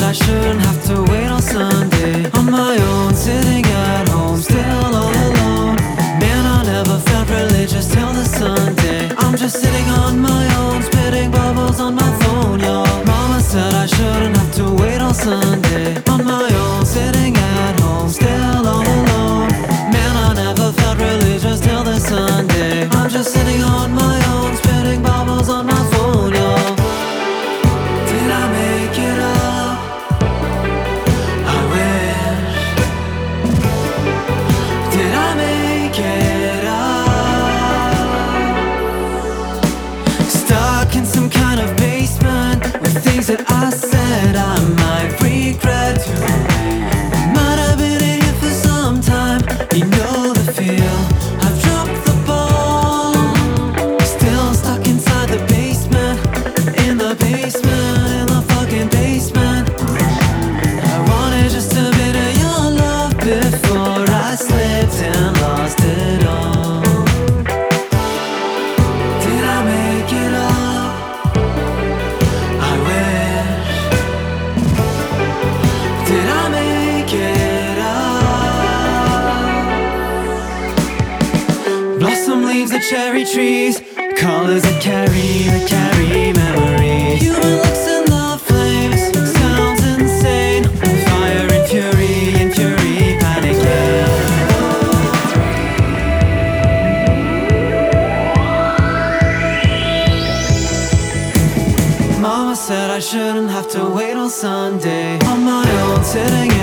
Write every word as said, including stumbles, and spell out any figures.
I shouldn't have to wait on Sunday. On my own, sitting at home, still all alone. Man, I never felt religious till the Sunday. I'm just sitting on my own, spitting bubbles on my phone, y'all. Mama said I shouldn't have to wait on Sunday. On my own, sitting at home, still all alone. Man, I never felt religious till the Sunday. I'm just sitting on my own, spitting bubbles on my phone, y'all. Did I make it up? I wish. Did I make it up? Stuck in some kind of basement with things that I said I might regret too. Might have been here for some time. You know the feel. I've dropped the ball. Still stuck inside the basement. In the basement, in the fucking basement. I wanted just a bit of your love before I slipped and lost it all. Did I make it up? I wish. Did I make it up? Blossom leaves the cherry trees, colors that carry, that carry memories. Human looks in the flames, sounds insane. Fire and fury, and fury, panic, yeah. Mama said I shouldn't have to wait on Sunday. On my own, sitting